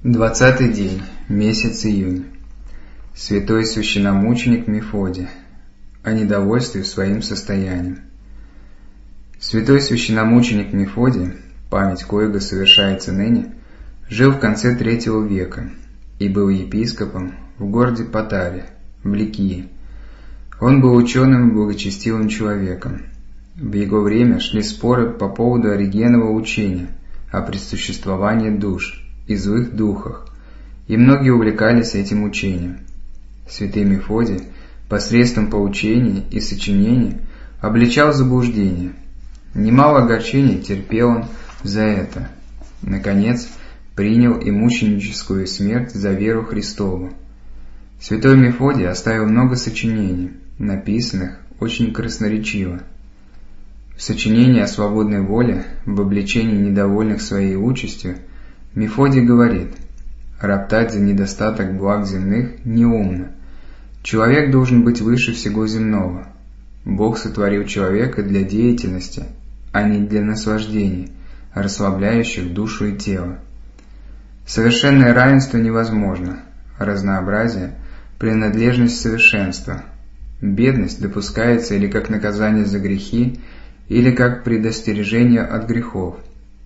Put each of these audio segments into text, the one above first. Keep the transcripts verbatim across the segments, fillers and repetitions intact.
Двадцатый день, месяц июнь. Святой священномученик Мефодий. О недовольстве своим состоянием. Святой священномученик Мефодий, память коего совершается ныне, жил в конце третьего века и был епископом в городе Патаре, в Ликии. Он был ученым и благочестивым человеком. В его время шли споры по поводу Оригенова учения о предсуществовании душ и злых духах, и многие увлекались этим учением. Святый Мефодий посредством поучений и сочинений обличал заблуждение. Немало огорчений терпел он за это. Наконец, принял и мученическую смерть за веру Христову. Святой Мефодий оставил много сочинений, написанных очень красноречиво. В сочинении о свободной воле, в обличении недовольных своей участью, Мефодий говорит: «Роптать за недостаток благ земных неумно. Человек должен быть выше всего земного. Бог сотворил человека для деятельности, а не для наслаждений, расслабляющих душу и тело. Совершенное равенство невозможно, разнообразие – принадлежность совершенства. Бедность допускается или как наказание за грехи, или как предостережение от грехов».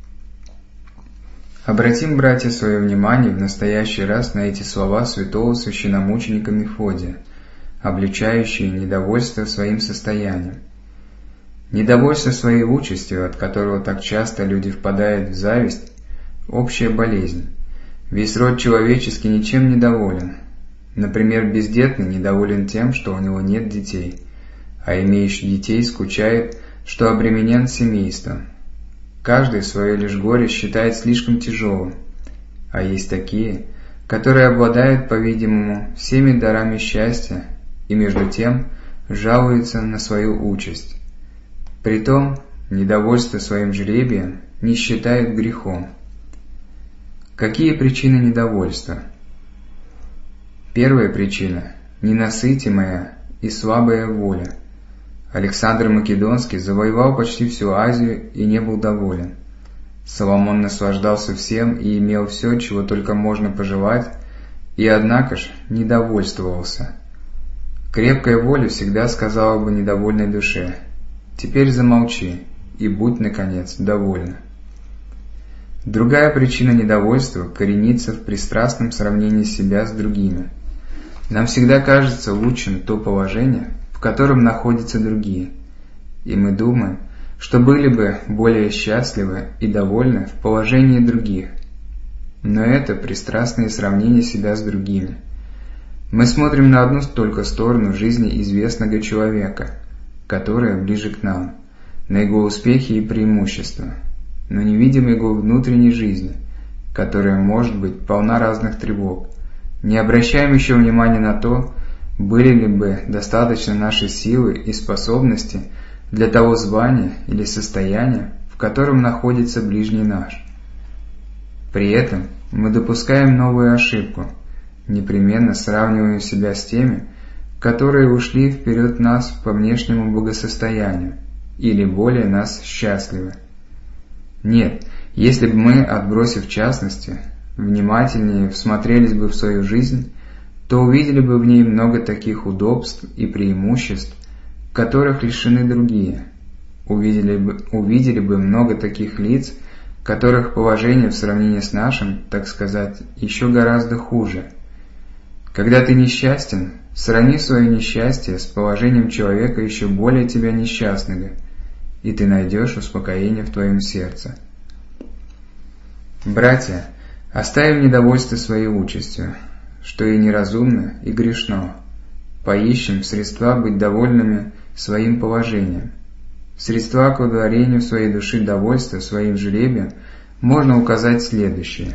Обратим, братья, свое внимание в настоящий раз на эти слова святого священномученика Мефодия, обличающие недовольство своим состоянием. Недовольство своей участью, от которого так часто люди впадают в зависть, общая болезнь. Весь род человеческий ничем не доволен. Например, бездетный недоволен тем, что у него нет детей, а имеющий детей скучает, что обременен семейством. Каждый свое лишь горе считает слишком тяжелым, а есть такие, которые обладают, по-видимому, всеми дарами счастья и между тем жалуются на свою участь. Притом, недовольство своим жребием не считают грехом. Какие причины недовольства? Первая причина – ненасытимая и слабая воля. Александр Македонский завоевал почти всю Азию и не был доволен. Соломон наслаждался всем и имел все, чего только можно пожелать, и однако ж недовольствовался. Крепкая воля всегда сказала бы недовольной душе: «Теперь замолчи и будь, наконец, довольна». Другая причина недовольства коренится в пристрастном сравнении себя с другими. Нам всегда кажется лучшим то положение, в котором находятся другие, и мы думаем, что были бы более счастливы и довольны в положении других. Но это пристрастное сравнение себя с другими. Мы смотрим на одну только сторону жизни известного человека, которая ближе к нам, на его успехи и преимущества, но не видим его внутренней жизни, которая может быть полна разных тревог. Не обращаем еще внимания на то, были ли бы достаточно нашей силы и способности для того звания или состояния, в котором находится ближний наш. При этом мы допускаем новую ошибку, непременно сравниваем себя с теми, которые ушли вперед нас по внешнему благосостоянию или более нас счастливы. Нет, если бы мы, отбросив частности, внимательнее всмотрелись бы в свою жизнь, то увидели бы в ней много таких удобств и преимуществ, которых лишены другие. Увидели бы, увидели бы много таких лиц, которых положение в сравнении с нашим, так сказать, еще гораздо хуже. Когда ты несчастен, сравни свое несчастье с положением человека еще более тебя несчастного, и ты найдешь успокоение в твоем сердце. Братья, оставим недовольство своей участью, что и неразумно, и грешно. Поищем средства быть довольными своим положением. Средства к удовлетворению своей души довольства своим жребием можно указать следующее.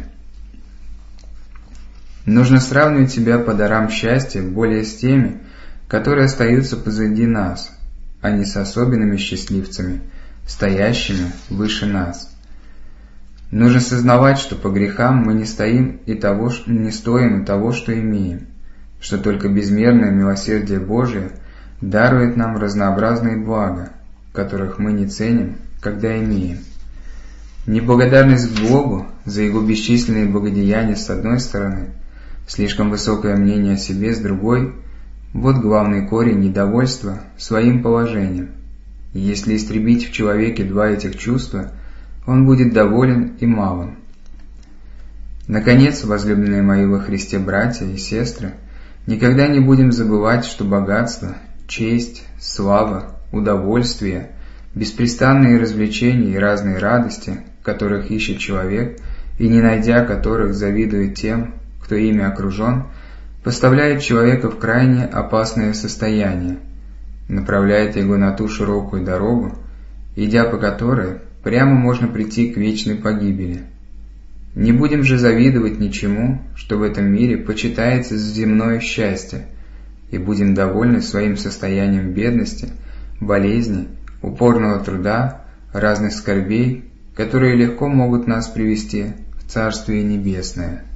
Нужно сравнивать себя по дарам счастья более с теми, которые остаются позади нас, а не с особенными счастливцами, стоящими выше нас. Нужно сознавать, что по грехам мы не стоим и того, не стоим и того, что имеем, что только безмерное милосердие Божие дарует нам разнообразные блага, которых мы не ценим, когда имеем. Неблагодарность к Богу за Его бесчисленные благодеяния с одной стороны, слишком высокое мнение о себе с другой – вот главный корень недовольства своим положением. И если истребить в человеке два этих чувства, он будет доволен и малым. Наконец, возлюбленные мои во Христе братья и сестры, никогда не будем забывать, что богатство, честь, слава, удовольствие, беспрестанные развлечения и разные радости, которых ищет человек, и не найдя которых завидует тем, кто ими окружен, поставляет человека в крайне опасное состояние, направляет его на ту широкую дорогу, идя по которой прямо можно прийти к вечной погибели. Не будем же завидовать ничему, что в этом мире почитается за земное счастье, и будем довольны своим состоянием бедности, болезни, упорного труда, разных скорбей, которые легко могут нас привести в Царствие Небесное.